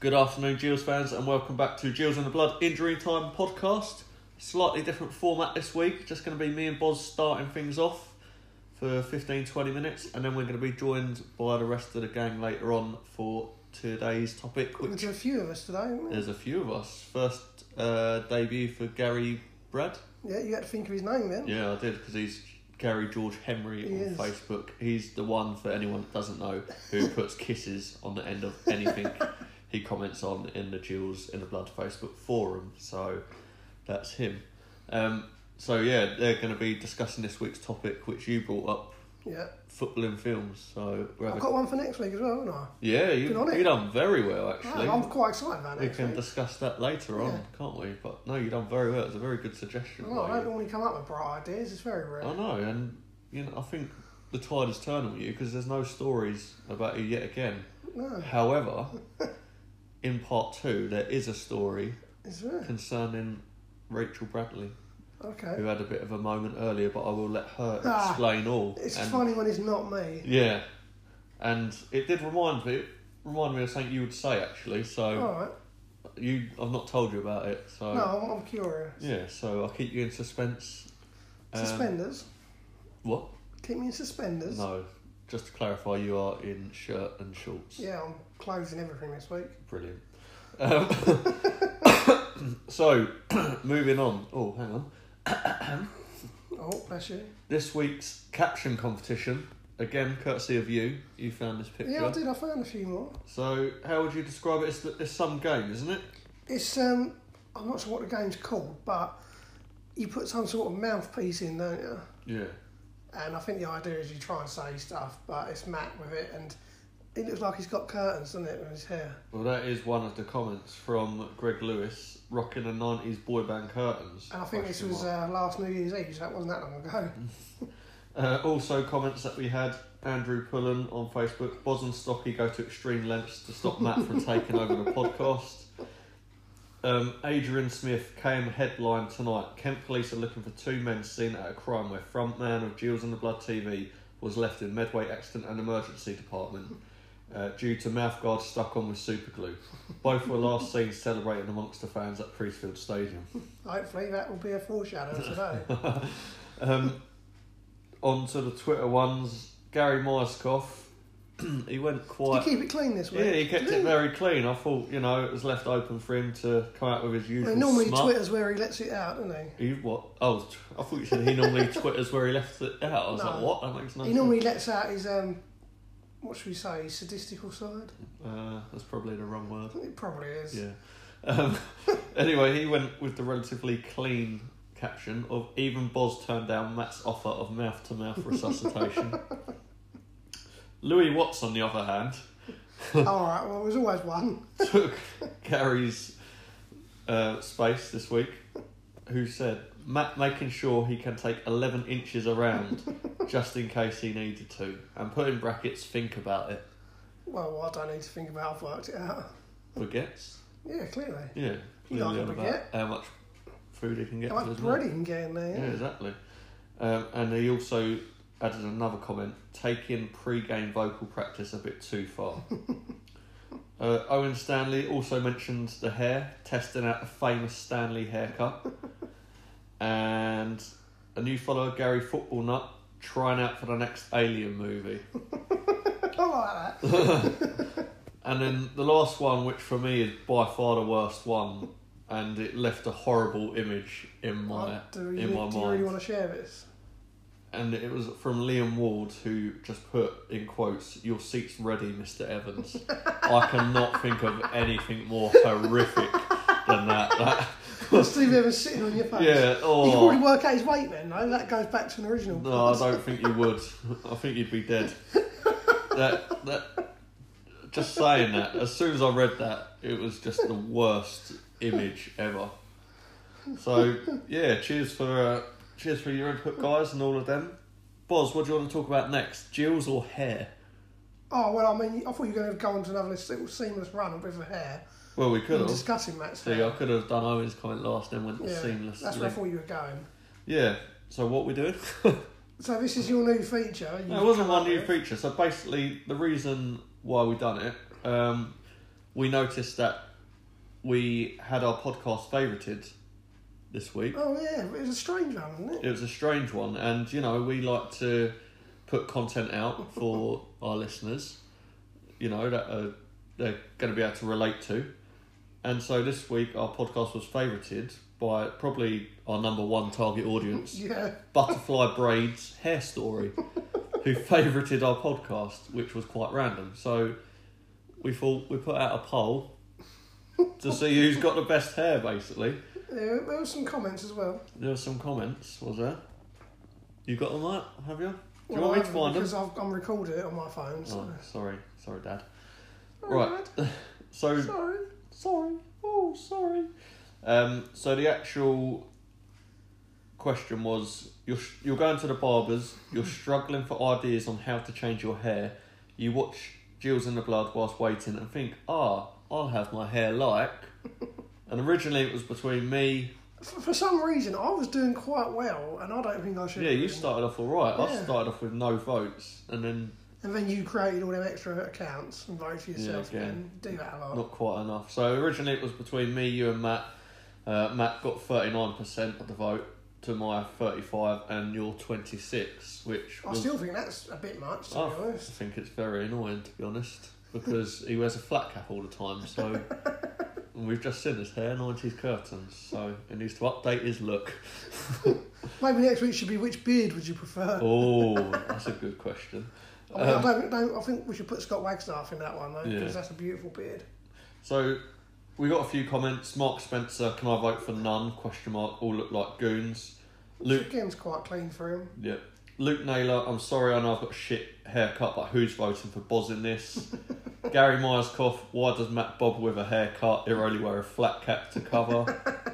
Good afternoon, Gills fans, and welcome back to Gills in the Blood Injury Time podcast. Slightly different format this week. Just going to be me and Boz starting things off for 15-20 minutes, and then we're going to be joined by the rest of the gang later on for today's topic. There's a few of us today, isn't there? There's a few of us. First debut for Gary Brad. Yeah, you had to think of his name then. Yeah, I did, because he's Gary George Henry on Facebook. He's the one, for anyone that doesn't know, who puts kisses on the end of anything he comments on in the Gills in the Blood Facebook forum. So that's him. So yeah, they're going to be discussing this week's topic, which you brought up. Yeah. Football and films. So I've got one for next week as well, haven't I? Yeah, you've done very well, actually. I'm quite excited about it. We can discuss that later on, can't we? But no, you've done very well. It's a very good suggestion. Well, I don't normally come up with bright ideas. It's very rare. I know, and I think the tide is turning with you because there's no stories about you yet again. No. However, in part 2, there is a story concerning Rachel Bradley. Okay. Who had a bit of a moment earlier, but I will let her explain all. It's funny when it's not me. Yeah, and it did remind me of something you would say, actually. So, all right. I've not told you about it. So no, I'm curious. Yeah, so I'll keep you in suspense. Suspenders. What? Keep me in suspenders. No, just to clarify, you are in shirt and shorts. Yeah, I'm clothes and everything this week. Brilliant. So, moving on. Oh, hang on. Oh, bless you. This week's caption competition, again, courtesy of you. You found this picture. Yeah, I did. I found a few more. So, how would you describe it? It's some game, isn't it? It's I'm not sure what the game's called, but you put some sort of mouthpiece in, don't you? Yeah. And I think the idea is you try and say stuff, but it's Matt with it, and it looks like he's got curtains, doesn't it, with his hair? Well, that is one of the comments from Greg Lewis, rocking the 90s boy band curtains. And I think this was last New Year's Eve, so that wasn't that long ago. Also, comments that we had, Andrew Pullen on Facebook, Boz and Stocky go to extreme lengths to stop Matt from taking over the podcast. Adrian Smith came headline tonight. Kent police are looking for 2 men seen at a crime where frontman of Gills in the Blood TV was left in Medway Accident and Emergency Department due to mouthguard stuck on with super glue. Both were last seen celebrating amongst the fans at Priestfield Stadium. Hopefully that will be a foreshadow today. On to the Twitter ones. Gary Myerscough, he went quite... Did you keep it clean this week? Yeah, he kept it very clean. I thought, it was left open for him to come out with his usual normally smut. Twitter's where he lets it out, doesn't he? What? Oh, I thought you said he normally Twitters where he left it out. I was like, what? That makes no sense. He normally lets out his, what should we say, his sadistical side? That's probably the wrong word. It probably is. Yeah. Anyway, he went with the relatively clean caption of even Boz turned down Matt's offer of mouth-to-mouth resuscitation. Louis Watts, on the other hand... Alright, well, there's always one. took Gary's space this week, who said, Matt making sure he can take 11 inches around just in case he needed to, and put in brackets, think about it. Well, I don't need to think about it, I've worked it out. Baguettes? Yeah, clearly. Yeah, clearly on about how much food he can get. How much bread he can get in there, yeah. Yeah, exactly. And he also added another comment, taking pre-game vocal practice a bit too far. Owen Stanley also mentioned the hair, testing out the famous Stanley haircut. And a new follower, Gary Football Nut, trying out for the next Alien movie. I like that. And then the last one, which for me is by far the worst one, and it left a horrible image in my mind. Do you really want to share this? And it was from Liam Ward, who just put, in quotes, "Your seat's ready, Mr. Evans." I cannot think of anything more horrific than that. Steve Evans sitting on your face. Yeah. Oh. You can already work out his weight then, though. That goes back to an original. No, I don't think you would. I think you'd be dead. That. Just saying that. As soon as I read that, it was just the worst image ever. So yeah, cheers for your input, guys, and all of them. Boz, what do you want to talk about next? Gills or hair? Oh well, I mean, I thought you were going to go on to another little seamless run with the hair. Well, we could have. Discussing Matt's hair. See, I could have done Owen's comment last, then went to seamless. That's where I thought you were going. Yeah. So what we doing? So this is your new feature. No, it wasn't my new feature. So basically, the reason why we done it, we noticed that we had our podcast favourited this week. Oh yeah, it was a strange one, wasn't it? It was a strange one, and we like to put content out for our listeners, that they're going to be able to relate to. And so this week our podcast was favourited by probably our number one target audience, Yeah. Butterfly Braids Hair Story, who favourited our podcast, which was quite random. So we thought we'd put out a poll to see who's got the best hair, basically. Yeah, there were some comments as well. There were some comments, was there? You got them right, have you? Do you Well, want me to find them? because I'm recording it on my phone. So. Oh, sorry, Dad. Oh, Right, so... Sorry. Sorry. So the actual question was, you're going to the barbers, you're struggling for ideas on how to change your hair, you watch Jills in the Blood whilst waiting and think, I'll have my hair like... And originally it was between me... For some reason, I was doing quite well, and I don't think I should. Yeah, you started off all right. Yeah. I started off with no votes, and then... And then you created all them extra accounts and voted for yourself Yeah, and do that a lot. Not quite enough. So originally it was between me, you and Matt. Matt got 39% of the vote to my 35 and your 26, which I still think that's a bit much, to be I honest. think it's very annoying, to be honest, because he wears a flat cap all the time, so... And we've just seen his hair, 90s curtains, so he needs to update his look. Maybe next week should be which beard would you prefer? Oh, that's a good question. I think we should put Scott Wagstaff in that one though, because that's a beautiful beard. So we got a few comments. Mark Spencer, can I vote for none? ? All look like goons. Luke again's quite clean for him. Yeah. Luke Naylor, I'm sorry, I know I've got a shit haircut, but who's voting for Boz in this? Gary Myerscough, why does Matt Bob with a haircut? He'll only wear a flat cap to cover.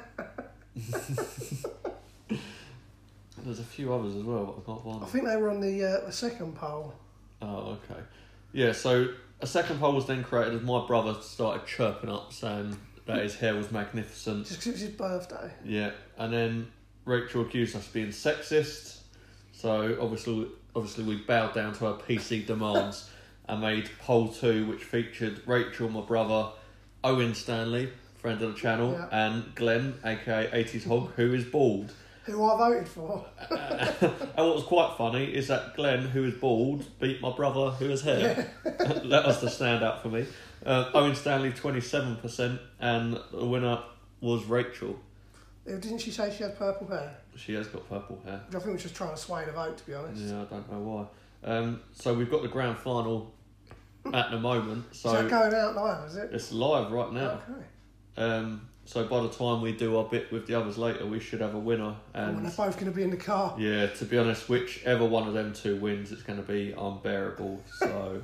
There's a few others as well, but I can't find them. I think they were on the second poll. Oh, okay. Yeah, so a second poll was then created as my brother started chirping up saying that his hair was magnificent. Just 'cause it was his birthday. Yeah, and then Rachel accused us of being sexist. So obviously we bowed down to her PC demands and made poll 2, which featured Rachel, my brother, Owen Stanley, friend of the channel, and Glenn, aka 80s Hog, who is bald. Who I voted for. And what was quite funny is that Glenn, who is bald, beat my brother, who has hair. That was the standout for me. Owen Stanley, 27%, and the winner was Rachel. Didn't she say she had purple hair? She has got purple hair. I think we were just trying to sway the vote, to be honest. Yeah, I don't know why. So we've got the grand final at the moment. So is that going out live, is it? It's live right now. Okay. So by the time we do our bit with the others later, we should have a winner. And they're both going to be in the car. Yeah, to be honest, whichever one of them two wins, it's going to be unbearable. So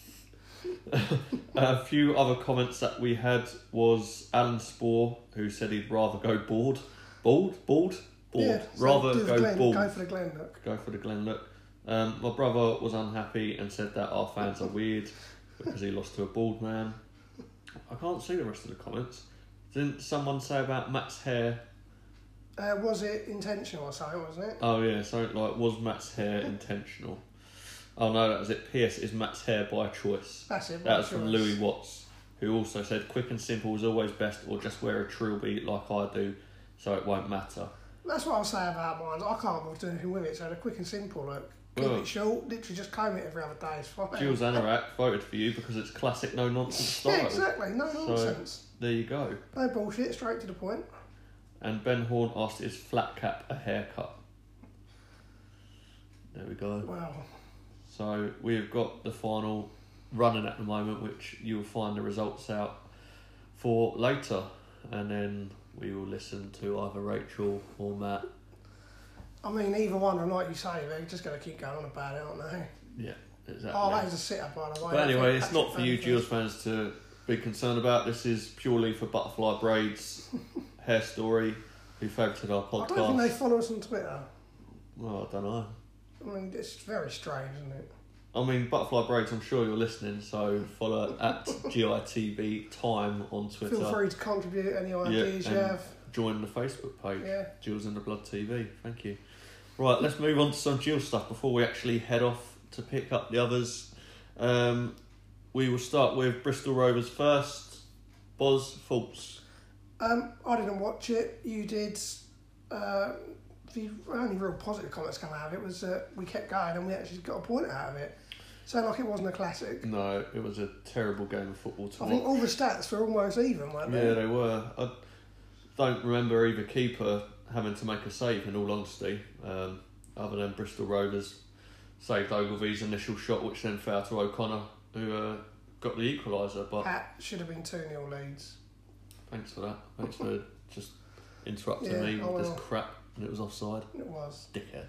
a few other comments that we had was Alan Spohr, who said he'd rather go bald. Yeah, so rather go Glenn, bald. Go for the Glenn look. Go for the Glenn look. My brother was unhappy and said that our fans are weird because he lost to a bald man. I can't see the rest of the comments. Didn't someone say about Matt's hair? Was it intentional or something, wasn't it? Oh yeah, something like, was Matt's hair intentional? Oh no, that was it. P.S. is Matt's hair by choice. That's it. That was from Louis Watts, who also said, quick and simple is always best, or just wear a trilby like I do, so it won't matter. That's what I'll say about mine. I can't bother doing anything with it, so the quick and simple look. Keep it short, literally just comb it every other day, it's fine. Jules Anorak voted for you because it's classic no nonsense style. Yeah, exactly, no nonsense. So, there you go. No bullshit, straight to the point. And Ben Horn asked, is flat cap a haircut? There we go. Wow. So we've got the final running at the moment, which you will find the results out for later. And then we will listen to either Rachel or Matt. I mean, either one, and like you say, they're just going to keep going on about it, aren't they? Yeah, exactly. Oh, that was a sit-up, by the way. But anyway, it's not for you Jules fans to be concerned about. This is purely for Butterfly Braids Hair Story, who favoured our podcast. I don't think they follow us on Twitter. Well, I don't know. I mean, it's very strange, isn't it? I mean, Butterfly Braids, I'm sure you're listening, so follow at GITB Time on Twitter. Feel free to contribute any ideas you have. Join the Facebook page, yeah. Jules in the Blood TV. Thank you. Right, let's move on to some Jules stuff before we actually head off to pick up the others. We will start with Bristol Rovers first. Boz, thoughts? I didn't watch it. You did. The only real positive comments come out of it was that we kept going and we actually got a point out of it. So like it wasn't a classic. No, it was a terrible game of football to I watch. think all the stats were almost even, weren't they? Yeah, they were. I don't remember either keeper having to make a save, in all honesty, other than Bristol Rovers saved Ogilvy's initial shot, which then fell to O'Connor, who got the equaliser. But That should have been 2-0 leads. thanks for that. Thanks for just interrupting me with this crap, and it was offside. It was. Dickhead.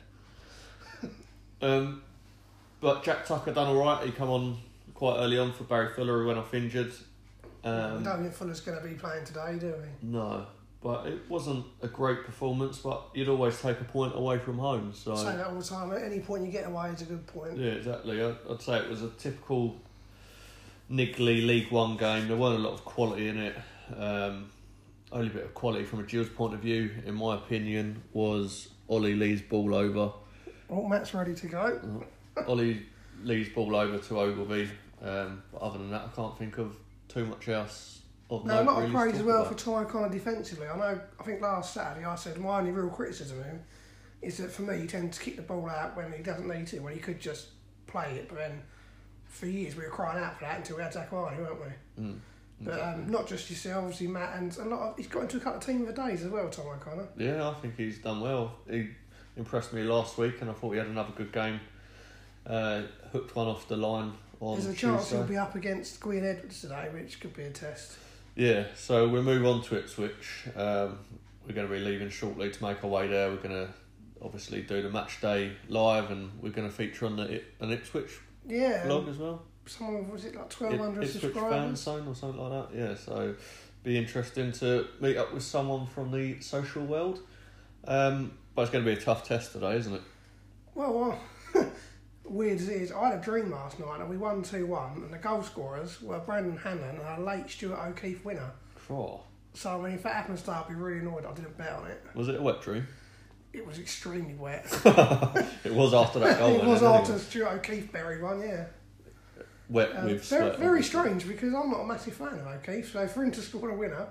But Jack Tucker done all right. He come on quite early on for Barry Fuller, who went off injured. We don't think Fuller's going to be playing today, do we? No, but it wasn't a great performance. But you'd always take a point away from home. So I say that all the time. At any point you get away is a good point. yeah, exactly. I'd say it was a typical niggly League One game. There weren't a lot of quality in it. Only bit of quality from a Gills point of view, in my opinion, was Ollie Lee's ball over. Oh, Matt's ready to go. Ollie Lee's ball over to Ogilvy. But other than that, I can't think of too much else of No, note. not a really praise to as talk well about. for Ty O'Connor defensively. I think last Saturday I said my only real criticism of him is that for me he tends to kick the ball out when he doesn't need to, when he could just play it. But then for years we were crying out for that until we had Zachary, weren't we? But not just yourself, obviously Matt, and he's got into a couple of team of the days as well, Tom O'Connor. Yeah, I think he's done well. He impressed me last week, and I thought he had another good game. Hooked one off the line on There's a chance Tuesday. he'll be up against Gwyn Edwards today, which could be a test. Yeah, so we'll move on to Ipswich. We're going to be leaving shortly to make our way there. We're going to obviously do the match day live, and we're going to feature on an Ipswich vlog as well. Someone, was it like 1,200 Ipswich fan subscribers? zone or something like that. Yeah, so be interesting to meet up with someone from the social world. But it's going to be a tough test today, isn't it? Well, weird as it is, I had a dream last night and we won 2-1, and the goal scorers were Brandon Hannon and a late Stuart O'Keefe winner. Oh. So, I mean, if that happens today, I'll be really annoyed I didn't bet on it. Was it a wet dream? It was extremely wet. It was after that goal. It was then, after anyway. Stuart O'Keefe buried one, yeah. Wet with sweat. Very obviously. strange, because I'm not a massive fan of O'Keefe, so for him to score a winner...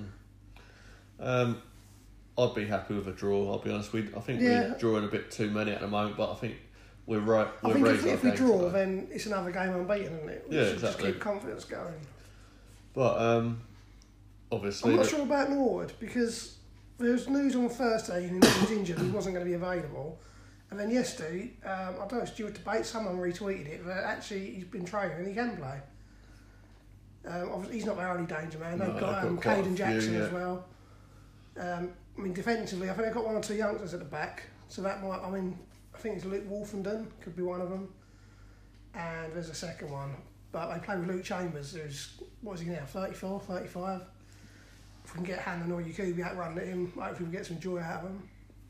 I'd be happy with a draw. I'll be honest. I think Yeah. we're drawing a bit too many at the moment, but I think we're right. I think if we game draw, today. then it's another game unbeaten, isn't it? We Yeah, should exactly. just keep confidence going. But obviously, I'm not sure about Norwood, because there was news on Thursday he was injured, he wasn't going to be available. And then yesterday, I don't know if Stuart Debate, someone retweeted it, but actually he's been training and he can play. Obviously he's not their only danger man. They've got quite a Caden few, Jackson yeah. as well. I mean, defensively, I think they've got one or two youngsters at the back, so that might. I think it's Luke Wolfenden could be one of them, and there's a second one. But they play with Luke Chambers, who's what is he now, 34, 35. If we can get Hannon or Yakubi out running at him, hopefully we get some joy out of him.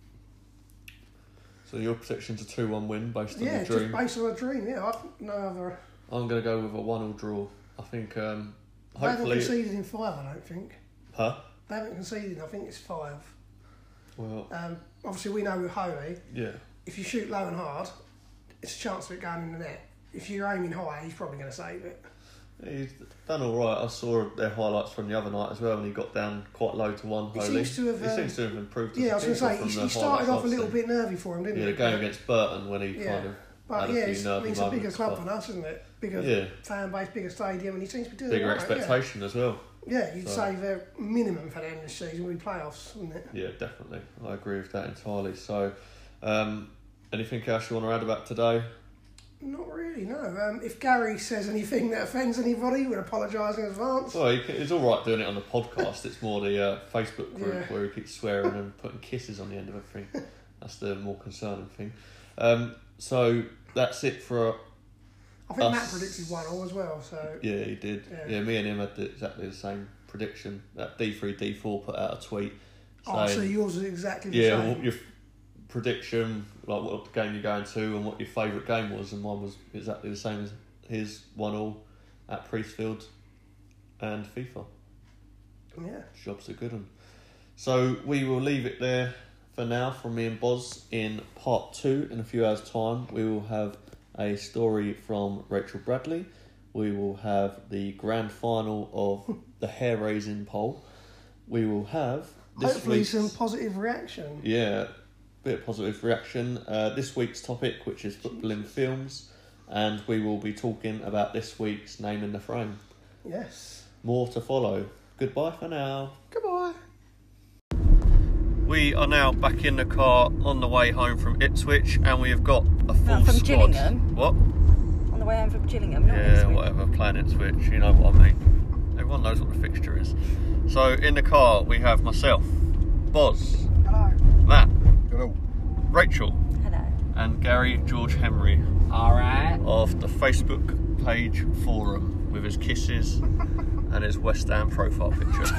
so your prediction's a 2-1 win based on Yeah, the just dream. based on a dream. Yeah, I've no other. I'm going to go with a 1-1 draw. I think They haven't hopefully. conceded in 5, I don't think. Huh? They haven't conceded. I think it's 5. Well, Obviously, we know with Holy, yeah. if you shoot low and hard, it's a chance of it going in the net. If you're aiming high, he's probably going to save it. He's done all right. I saw their highlights from the other night as well, and he got down quite low to one. He Holy. seems to have, He seems to have improved. Yeah, I as was a going keeper to say, from he the started highlights off a I've little seen. bit nervy for him, didn't Yeah, he? the game against Burton when he kind of But had yeah, a few nervy it's a bigger moments, club but than us, isn't it? Bigger Yeah. fan base, bigger stadium, and he seems to be doing bigger all right, expectation as well. Yeah, you'd So- say the minimum for them this season would be playoffs, wouldn't it? Yeah, definitely. I agree with that entirely. So, anything else you want to add about today? Not really, no. If Gary says anything that offends anybody, we'll apologise in advance. Well, it's all right doing it on the podcast. It's more the Facebook group Yeah. where he keeps swearing and putting kisses on the end of everything. That's the more concerning thing. So that's it for. I think us. Matt predicted 1-1 as well, so... Yeah, he did. Yeah. Yeah, me and him had exactly the same prediction. That D3, D4 put out a tweet Oh, so saying, yours is exactly the yeah, same. what your prediction, like what game you're going to and what your favourite game was, and mine was exactly the same as his 1-1 at Priestfield and FIFA. Yeah. Job's a good one. So we will leave it there for now from me and Boz. In part 2, in a few hours' time, we will have a story from Rachel Bradley. We will have the grand final of the hair raising poll. We will have hopefully some positive reaction. Yeah, bit of positive reaction. This week's topic, which is football in films, and we will be talking about this week's Name in the Frame. Yes. More to follow. Goodbye for now. Goodbye. We are now back in the car on the way home from Ipswich, and we have got a full from squad. Gillingham? What? On the way home from Gillingham, not Yeah, Ipswich. whatever. Playing Ipswich, you know what I mean. Everyone knows what the fixture is. So in the car we have myself, Boz, Hello. Matt, Hello. Rachel, Hello. and Gary George Henry Alright. of the Facebook page forum with his kisses and his West Ham profile picture.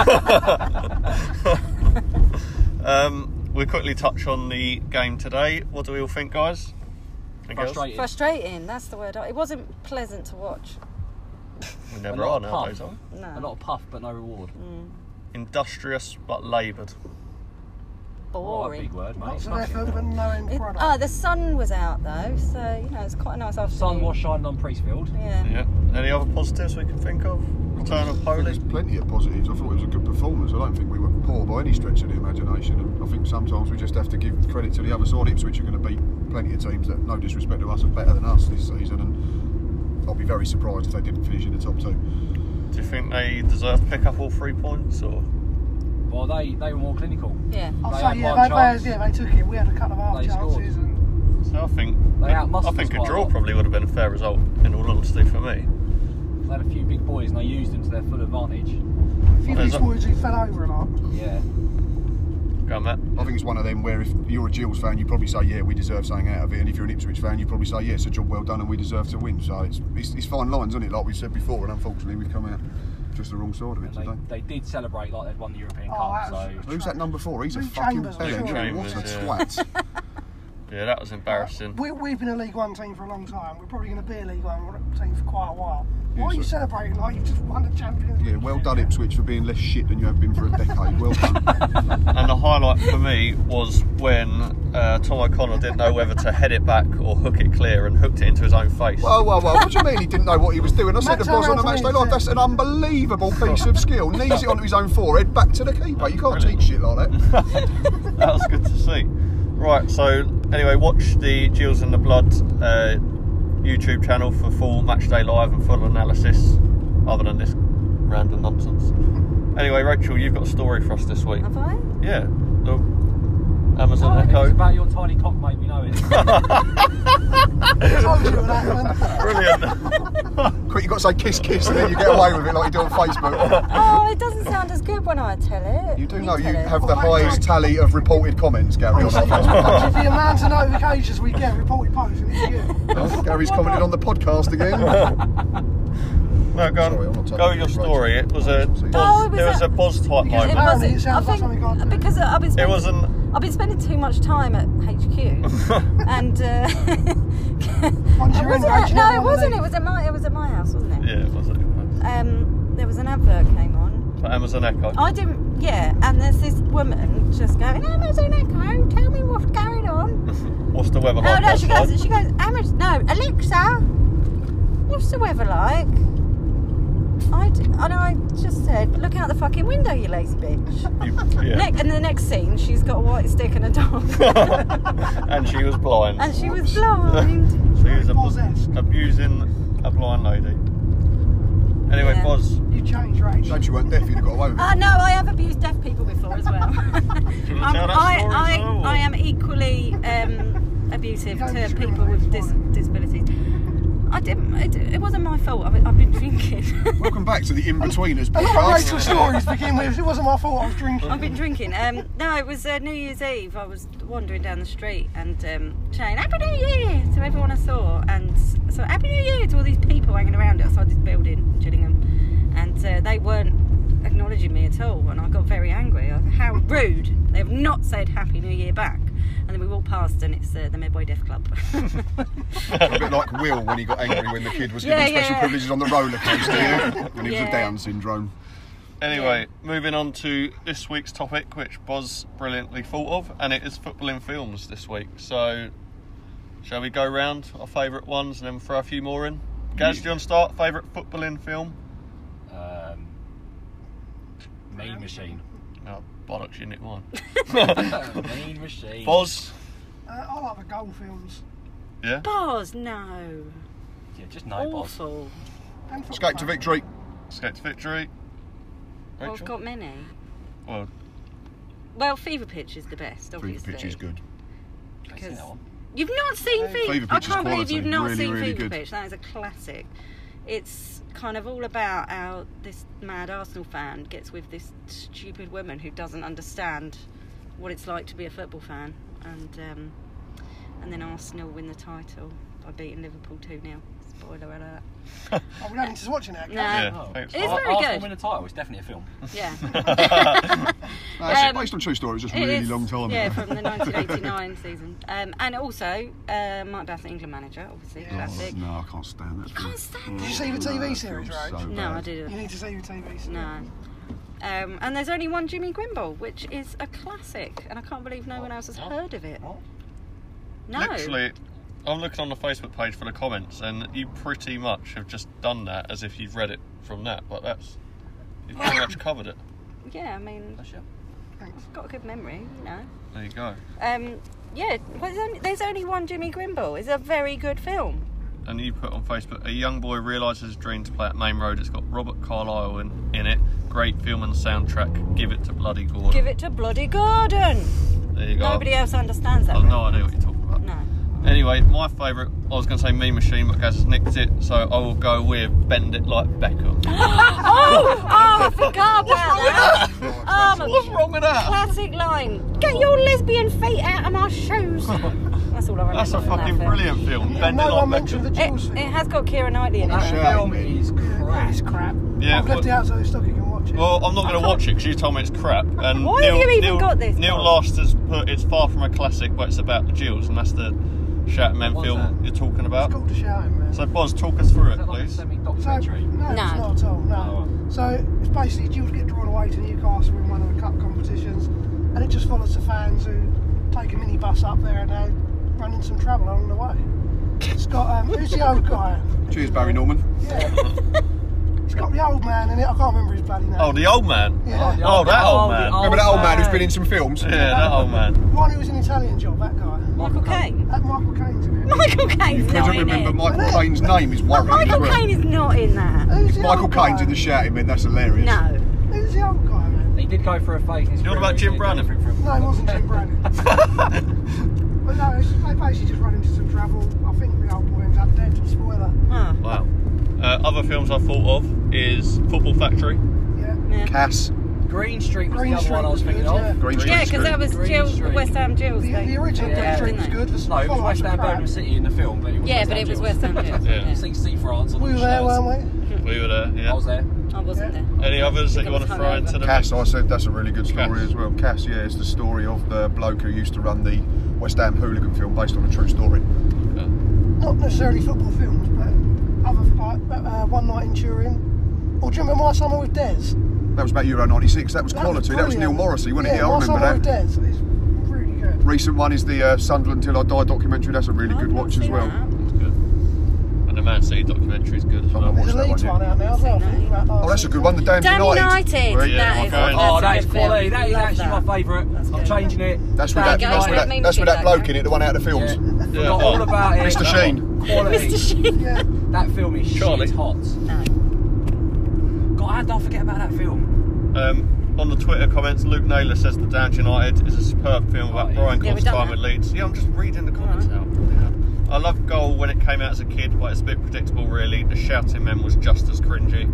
We'll quickly touch on the game today. What do we all think, guys? And girls? Frustrating. Frustrating, that's the word. It wasn't pleasant to watch. We A never lot are of nowadays, puff. are we? No. A lot of puff, but no reward. Industrious but laboured. What a Boring. big word, mate. Lots of effort, but no end product. The sun was out though, so you know it's quite a nice afternoon. Sun was shining on Priestfield. Yeah. Yeah. Any other positives we can think of? Return of There's Poley. plenty of positives. I thought it was a good performance. I don't think we were poor by any stretch of the imagination. And I think sometimes we just have to give credit to the other side. Ipswich are going to beat plenty of teams that, no disrespect to us, are better than us this season. And I'll be very surprised if they didn't finish in the top two. Do you think they deserve to pick up all 3 points, or? Well, they were more clinical. Yeah. I'll They say, had yeah, one chance. they took it. We had a couple of half They scored. chances. And So I think They outmuscled I think us a quite a draw lot. probably would have been a fair result, in all honesty, for me. They had a few big boys and they used them to their full advantage. a few There's big a- boys who fell over a lot. Yeah. Go on, Matt. I think it's one of them where if you're a Gills fan, you probably say, yeah, we deserve something out of it. And if you're an Ipswich fan, you probably say, yeah, it's a job well done and we deserve to win. So it's fine lines, isn't it? Like we've said before, and unfortunately we've come out just the wrong side of it today. And they did celebrate like they'd won the European Oh, Cup. that So was- Who's that number 4? He's a Luke fucking Chambers, bellend. Luke Chambers, What a yeah. twat. Yeah, that was embarrassing. We've been a League One team for a long time. We're probably going to be a League One team for quite a while. Why Yeah, are you so- celebrating like you just won the Champions League? Yeah, well done Ipswich for being less shit than you have been for a decade. Well done. And the highlight for me was when Tom O'Connell didn't know whether to head it back or hook it clear, and hooked it into his own face. Whoa, what do you mean he didn't know what he was doing? I said Matt to Boz on the Tyrrell match day to me, live, that's an unbelievable piece of skill. Knees it onto his own forehead, back to the keeper. You can't teach shit like that. That was good to see. Right, so anyway, watch the Gills in the Blood YouTube channel for full matchday live and full analysis, other than this random nonsense. Anyway, Rachel, you've got a story for us this week. Have I? Yeah, the Amazon it's Echo. about your tiny cock, mate. We know it. I told you what happened. Brilliant. Quick, you've got to say kiss, kiss, and then you get away with it like you do on Facebook. Oh, it doesn't sound as good when I tell it. You do know tell you it. have the highest tally of reported comments, Gary, on that Facebook If the amount of notifications we get reported posts, and it's you. page. Gary's commented on the podcast again. No, go Sorry, I'm on. not touching Go with your it, story. Rachel. It was a Oh, Boz, it was it was a- a Boz type Because It moment. Apparently it wasn't. I sounds like something think I'd do. because I've been It spending, wasn't. I've been spending too much time at HQ, and Once you're in, was it? Rachel, No, you it wanna wasn't. leave. It was at my house, wasn't it? Yeah, it was. There was an advert came on. For Amazon Echo. I didn't. Yeah, and there's this woman just going, Amazon Echo, tell me what's going on. What's the weather Oh like no, she outside? goes, Amazon. No, Alexa, what's the weather like? And I just said, look out the fucking window, you lazy bitch. Yeah. And the next scene, she's got a white stick and a dog. And she was blind. And she was blind. She was Boz-esque. abusing a blind lady. Anyway, Yeah. Boz, You changed, Rach. Shame she weren't deaf, you'd have got away with it. No, I have abused deaf people before as well. do you want to tell that story as well? or- I am equally abusive You don't to people with discriminate, disabilities. I didn't. It wasn't my fault. I've been drinking. Welcome back to the In-Betweeners A lot of podcast. Rachel's stories begin with, it wasn't my fault, I was drinking. I've been drinking. No, it was New Year's Eve. I was wandering down the street and saying Happy New Year to everyone I saw, and so Happy New Year to all these people hanging around outside this building, Gillingham, and they weren't acknowledging me at all, and I got very angry. How rude! They have not said Happy New Year back. And then we walked past, and it's the Medway Deaf Club. A bit like Will when he got angry when the kid was given Yeah, special yeah. privileges on the roller coaster, when he was Yeah. a Down syndrome. Anyway, moving on to this week's topic, which Boz brilliantly thought of, and it is football in films this week. So, shall we go round our favourite ones and then throw a few more in? Gaz, do you want to start? Favourite footballing film? Mean Machine. Oh, bollocks, you nicked one. Mean Machine. Boz? I like the goal films. Yeah? Boz, no. Yeah, just no Boz. Awful. And football Escape to fans. Victory. Escape to Victory. Well, I've Rachel? got many. Well, Fever Pitch is the best, Fever obviously. Pitch is good. I've seen that one. You've not seen Fever Fever? Pitch I is can't believe quality, you've not really, seen really Fever good. Pitch. That is a classic. It's kind of all about how this mad Arsenal fan gets with this stupid woman who doesn't understand what it's like to be a football fan, and then Arsenal win the title by beating Liverpool 2-0. Spoiler alert. Oh, we don't need to watch it now. No. yeah, Oh. thanks. It's Ar- very Arsenal good. win the title. It's definitely a film. Yeah. No, it's based on true story. It was just a really It is, long time yeah, ago. from the 1989 season. And also, Mike Bath, England manager, obviously, classic. No, I can't stand that. Can't stand Did you see the TV series, Rose? Rose? No, I didn't. You need to see the TV series. No. And there's only one Jimmy Grimble, which is a classic, and I can't believe no one else has heard of it. What? No. Literally, I'm looking on the Facebook page for the comments, and you pretty much have just done that as if you've read it from that. But you've pretty much covered it. Yeah, I mean, Bless you. Thanks. I've got a good memory, you know. There you go. Yeah, well, there's only one Jimmy Grimble. It's a very good film. And you put on Facebook, a young boy realises his dream to play at Main Road. It's got Robert Carlyle in it. Great film and soundtrack. Give it to Bloody Gordon. Give it to Bloody Gordon. There you go. Nobody else understands that. I've no idea what you're talking about. No. Anyway, my favourite, I was going to say Mean Machine, but Gaz has nicked it, so I will go with Bend It Like Beckham. I forgot about that. What's wrong with that? Classic line. Get your lesbian feet out of my shoes. That's all I remember. That's a from that fucking film. brilliant film. Yeah, Bend It no Like one mentioned the Beckham. Jules It film. has got Keira Knightley in it. That Yeah. film is crap. It's crap. Yeah, I've left but- it out so the stock you can watch it. Well, I'm not going to watch it because you told me it's crap. And Why have you even got this, Neil Bob? Last has put it's far from a classic, but it's about the Jills, and that's the Shattered Men What's film that? you're talking about. It's called The Shouting Man. So, Boz, talk us through Is it, that like a please. So, semi-documentary? no, it's No. not at all. No. Oh. So it's basically Jules get drawn away to Newcastle in one of the cup competitions, and it just follows the fans who take a minibus up there and they run into some trouble along the way. It's got who's the old guy? Cheers, Barry Norman. Yeah. It's got the old man in it. I can't remember his bloody name. Oh, the old man. Yeah. Oh, that old man. Remember that old man who's been in some films? Yeah, that old man. The one who was in Italian Job, that guy. Michael Caine. That Michael Caine's in it. Michael Caine's You not couldn't in remember it. Michael Caine's name is worrying as Michael well. Caine is not in that. Who's the Michael old guy? Caine's in The Shouting Men, that's hilarious. No. Who's the old guy, man? He did go for a phase in his You know career about where he Jim did Brannan? everything from- No, it wasn't Jim Brannan. But no, they basically just run into some trouble. I think the old boy ends up dead. Spoiler. Oh. Wow. Other films I thought of is Football Factory. Yeah. Yeah. Cass. Green Street was Green the other one I was Street thinking was good, of. Green Yeah, Street's because good. that was Green Jill, Street. West Ham Jills. The original Yeah. Green Street Didn't was they? good. The No, it was follow-up West Ham crap. Birmingham City in the film, but it was Yeah, West but Ham it was Jills. West Ham Jills. Yeah. You see Sea France on We the were there, shirts. weren't we? We were there, I yeah. was there. I wasn't there. Any others that you want to Because throw into the Cass, I said that's a really good story Cass. as well. Cass, yeah, it's the story of the bloke who used to run the West Ham hooligan film based on a true story. Not necessarily football films, but other like One Night in Turin. Or do you remember My Summer with Des? That was about Euro 96, that was quality, that was Neil brilliant. Morrissey, wasn't it? Yeah, Yeah, I My remember Summer with that. Des. It's really good. Recent one is the Sunderland Till I Die documentary, that's a really I've good not watch as seen well. that. It's good. And the Man City documentary is good as I'm well. not There's a watched that Leeds one one yet. out now as well. I think, about Oh, that's a good one, the Damned Damn United. United. Well, yeah, That I'm is. going. Oh, that that's is a good film. quality. That is Love actually that. my favourite. That's I'm good. changing it. That's with There that, you go, that's with let that, me that's with see that that bloke in it, the one out of the Yeah. films. Forgot all about it. Mr. Sheen. Quality. Mr. Sheen. Yeah. That film is Charlie. shit hot. No. God, how did I forget about that film? On the Twitter comments, Luke Naylor says The Damned United is a superb film about Right. Brian Yeah, Cloug's we've done time that. at Leeds. Yeah, I'm just reading the comments out. I loved Goal when it came out as a kid, but it's a bit predictable really. The Shouting Men was just as cringy.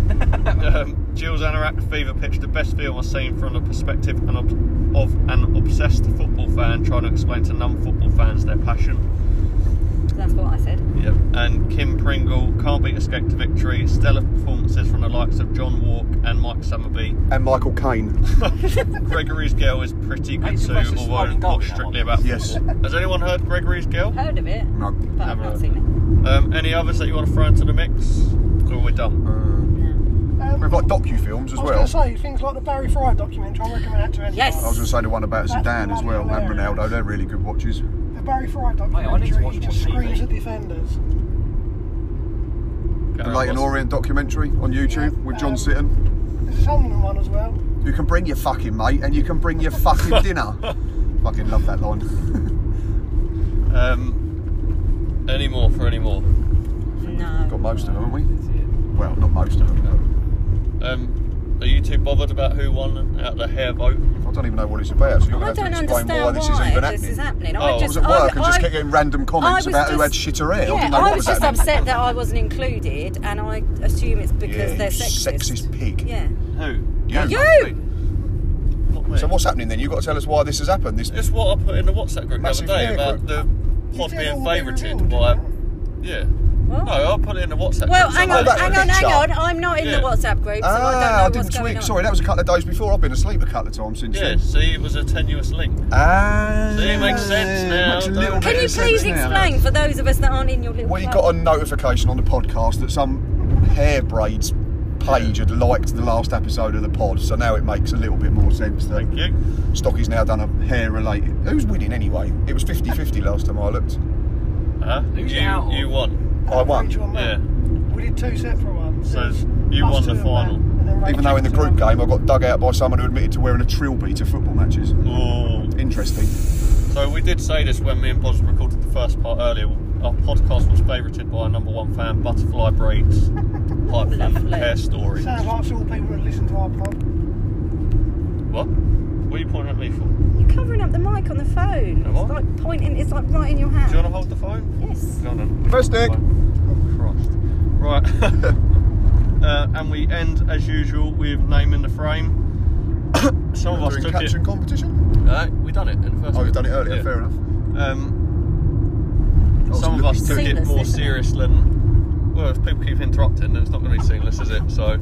Jules Anorak, Fever Pitch, the best film I've seen from the perspective of an obsessed football fan trying to explain to non-football fans their passion. That's what I said. Yep. And Kim Pringle, Can't Beat Escape to Victory, stellar performances from the likes of John Walk and Mike Summerby. And Michael Caine. Gregory's Girl is pretty good Hey, too, Sylvester although Stallone goal not in that strictly one. about Yes. football. Has anyone heard Gregory's Girl? Heard of it, No. but I've Never. not seen it. Any others that you want to throw into the mix? Or we're done? We've got docu-films as I was well. going to say, things like the Barry Fry documentary, I recommend that to anyone. Yes. I was going to say the one about That's Zidane as well, and bloody Ronaldo, they're really good watches. The Barry Fry I need to documentary, watch he more just TV. screams at defenders. The Leyton Orient documentary on YouTube with John Sitton. There's a Sunderland one as well. You can bring your fucking mate and you can bring your fucking dinner. Fucking love that line. Any more for any more? No. Got most of them, haven't we? Well, not most of them. Are you too bothered about who won out of the hair vote? I don't even know what it's about, so you're I going to have don't to explain why understand this is even happening. happening. Oh. I I was at work and just kept getting random comments about who had shitter hair. I Yeah, didn't know I what was was just happening. upset that I wasn't included, and I assume it's because they're you sexist. sexist pig. Yeah. Who? You! Not me. So what's happening then? You've got to tell us why this has happened. This It's what I put in the WhatsApp group the other Massive day hair about group. the pod You being did all the favourited revealed, by. didn't you? Yeah. What? No, I put it in the WhatsApp Well, group. hang So on, that hang picture. on. I'm not in Yeah. the WhatsApp group, so I I don't know what's didn't going tweet. on. Sorry, that was a couple of days before. I've been asleep a couple of times since Yeah, then. see, it was a tenuous link. See, it makes sense now, Makes a little don't bit Can you of sense please now. explain for those of us that aren't in your little We club? got a notification on the podcast that some hair braids page had liked the last episode of the pod, so now it makes a little bit more sense that Thank you. Stocky's now done a hair related. Who's winning anyway? It was 50-50 last time I looked. Who's it out of? You won. I won. Rachel and Matt. Yeah. We did two separate ones. So There's you us won two the and final. Matt, and then Even Rachel though in the two group and Matt. game I got dug out by someone who admitted to wearing a trilby to football matches. Oh. Interesting. So we did say this when me and Boz recorded the first part earlier. Our podcast was favourited by our number one fan, Butterfly Braids, hyphen Lovely. hair story. Sounds like all people that listen to our pod. What? What are you pointing at me for? You're covering up the mic on the phone. Am I? It's like pointing, it's like right in your hand. Do you want to hold the phone? Yes. Go on then. First Nick. Oh, Christ. Right. And we end, as usual, with naming the frame. Some of us During took caption it. competition. We done it in the first. Oh, we've done it earlier. Yeah. Fair enough. Some of us took it Seamless, more isn't it? serious than. Well, if people keep interrupting, then it's not going to be seamless, is it? So.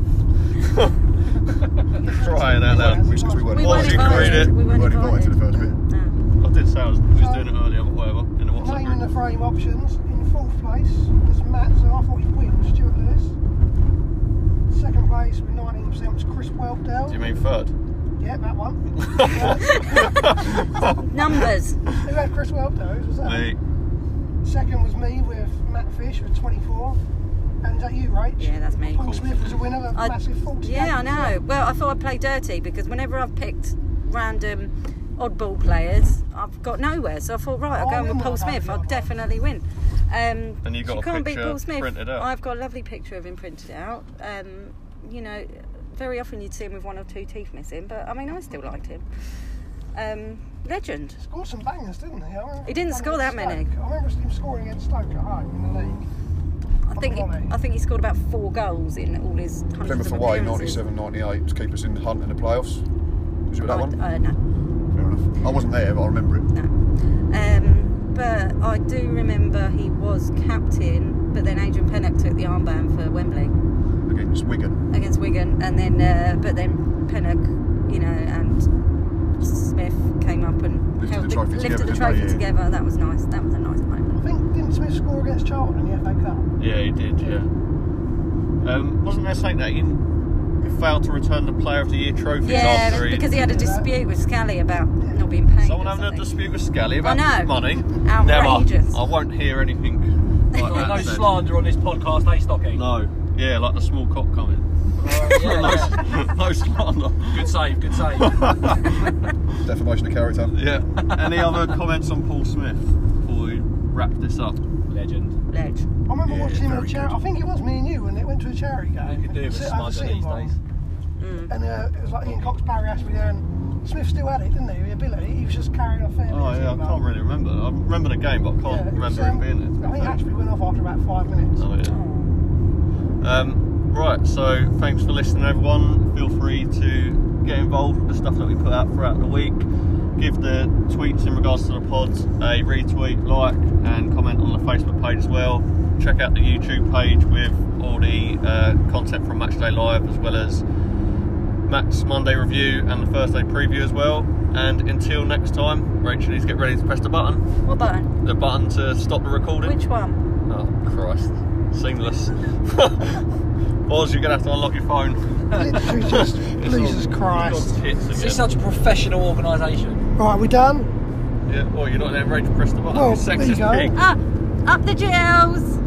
Crying out loud. Because we weren't We What weren't you invited. can read it. invited. We weren't invited to the first bit. No. I did say I was doing it earlier, but whatever, in the WhatsApp Naming the group. frame options. In fourth place was Matt, so I thought he'd win, Stuart Lewis. Second place with 19% was Chris Whelpdale. Do you mean third? Yeah, that one. Numbers. Who had Chris Whelpdale? Who was that? Me. Second was me with Matt Fish with 24. And is that you, Rach? Yeah, that's me. Paul Smith was a winner of a massive 40. Yeah, I know. Well, I thought I'd play dirty because whenever I've picked random oddball players, I've got nowhere. So I thought, right, I'll Oh, go you're with not Paul that Smith. bad, I'll right? definitely win. And you got you a can't beat picture Paul Smith. printed out. I've got a lovely picture of him printed out. You know, very often you'd see him with one or two teeth missing, but I mean, I still liked him. Legend. Scored some bangers, didn't he? He didn't score that many. I remember him scoring against Stoke at home in the league. I think he scored about 4 goals in all his hundreds Plymouth of away, appearances. 97-98 to keep us in the hunt in the playoffs. Was it that one? No. Fair enough. I wasn't there, but I remember it. No. But I do remember he was captain, but then Adrian Pennock took the armband for Wembley Against Wigan. against Wigan, and then but then Pennock, you know, and Smith came up and Lifted the trophy lifted together, the didn't trophy they? Yeah. together. That was nice. That was a nice moment. I think, didn't Smith score against Charlton in the FA Cup? Yeah, he did, yeah. Wasn't there saying that he failed to return the Player of the Year trophies Yeah, after because he had a Yeah. dispute with Scally about not being paid. Someone or having a something. dispute with Scally about I know. money? Outrageous. Never. I won't hear anything like No that said. slander on this podcast, eh, Stocky? No. Yeah, like the small cock comment. Yeah. No slander. Good save, good save. Defamation of character. Yeah. Any other comments on Paul Smith before we wrap this up? Legend. Ledge. I remember Yeah, watching him at a very charity. good. I think it was me and you when it went to a charity game. You can do it with Sit a over smudger sitting these bowl. days. And it was like Ian Cox, Barry Ashby there, and Smith still had it, didn't he? The ability. He was just carrying off fairly. Oh yeah, I can't really remember. I remember the game, but I can't remember him being I think there. Ashby went off after about 5 minutes. Oh yeah. Right, so thanks for listening, everyone. Feel free to get involved with the stuff that we put out throughout the week. Give the tweets in regards to the pods a retweet, like, and comment on the Facebook page as well. Check out the YouTube page with all the content from Matchday Live, as well as Matt's Monday review and the Thursday preview as well. And until next time, Rachel needs to get ready to press the button. What button? The button to stop the recording. Which one? Oh, Christ. Seamless. Boz, you're going to have to unlock your phone. Literally just, Jesus It's Christ. got tits This again. is such a professional organisation. Right, we done? Yeah, well, you're not then ready to press the button. Well, You there you sexist go. pig. Up the gels.